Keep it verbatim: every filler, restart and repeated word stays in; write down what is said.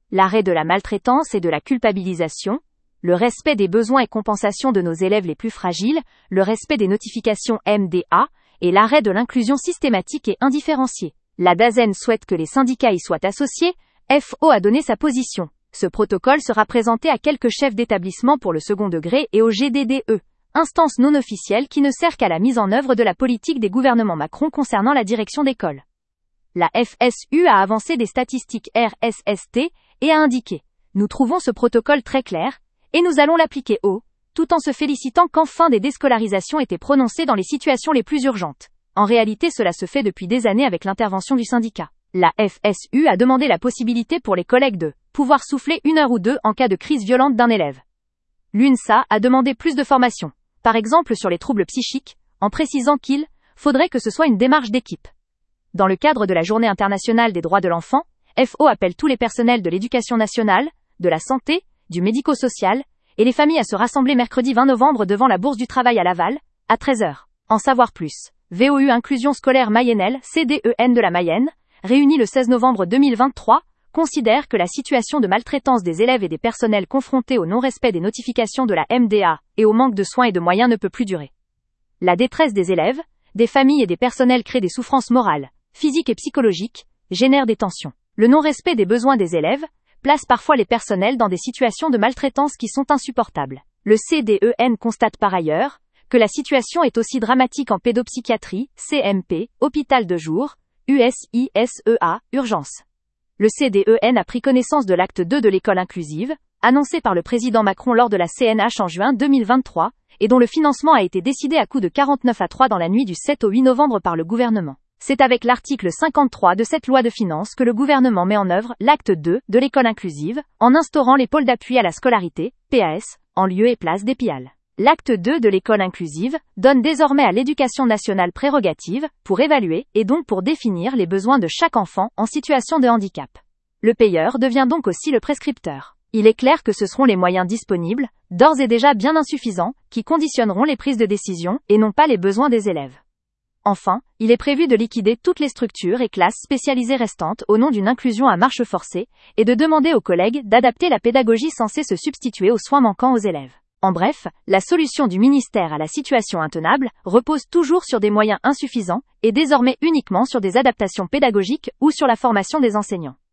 l'arrêt de la maltraitance et de la culpabilisation, le respect des besoins et compensations de nos élèves les plus fragiles, le respect des notifications M D A, et l'arrêt de l'inclusion systématique et indifférenciée. La DAZEN souhaite que les syndicats y soient associés. F O a donné sa position. Ce protocole sera présenté à quelques chefs d'établissement pour le second degré et au G D D E, instance non officielle qui ne sert qu'à la mise en œuvre de la politique des gouvernements Macron concernant la direction d'école. La F S U a avancé des statistiques R S S T et a indiqué « Nous trouvons ce protocole très clair, et nous allons l'appliquer au », tout en se félicitant qu'enfin des déscolarisations étaient prononcées dans les situations les plus urgentes. En réalité, cela se fait depuis des années avec l'intervention du syndicat. La F S U a demandé la possibilité pour les collègues de pouvoir souffler une heure ou deux en cas de crise violente d'un élève. L'UNSA a demandé plus de formation, par exemple sur les troubles psychiques, en précisant qu'il faudrait que ce soit une démarche d'équipe. Dans le cadre de la Journée internationale des droits de l'enfant, F O appelle tous les personnels de l'éducation nationale, de la santé, du médico-social, et les familles à se rassembler mercredi vingt novembre devant la Bourse du Travail à Laval, à treize heures. En savoir plus. V O U Inclusion scolaire Mayennelle, C D E N de la Mayenne, réunie le seize novembre deux mille vingt-trois, considère que la situation de maltraitance des élèves et des personnels confrontés au non-respect des notifications de la M D A et au manque de soins et de moyens ne peut plus durer. La détresse des élèves, des familles et des personnels crée des souffrances morales, physiques et psychologiques, génère des tensions. Le non-respect des besoins des élèves place parfois les personnels dans des situations de maltraitance qui sont insupportables. Le C D E N constate par ailleurs que la situation est aussi dramatique en pédopsychiatrie, C M P, hôpital de jour, U S I S E A, urgence. Le C D E N a pris connaissance de l'acte deux de l'école inclusive, annoncé par le président Macron lors de la C N H en juin deux mille vingt-trois, et dont le financement a été décidé à coup de quarante-neuf à trois dans la nuit du sept au huit novembre par le gouvernement. C'est avec l'article cinquante-trois de cette loi de finances que le gouvernement met en œuvre l'acte deux de l'école inclusive, en instaurant les pôles d'appui à la scolarité, P A S, en lieu et place des P I A L. L'acte deux de l'école inclusive donne désormais à l'éducation nationale prérogative pour évaluer et donc pour définir les besoins de chaque enfant en situation de handicap. Le payeur devient donc aussi le prescripteur. Il est clair que ce seront les moyens disponibles, d'ores et déjà bien insuffisants, qui conditionneront les prises de décision et non pas les besoins des élèves. Enfin, il est prévu de liquider toutes les structures et classes spécialisées restantes au nom d'une inclusion à marche forcée et de demander aux collègues d'adapter la pédagogie censée se substituer aux soins manquants aux élèves. En bref, la solution du ministère à la situation intenable repose toujours sur des moyens insuffisants et désormais uniquement sur des adaptations pédagogiques ou sur la formation des enseignants.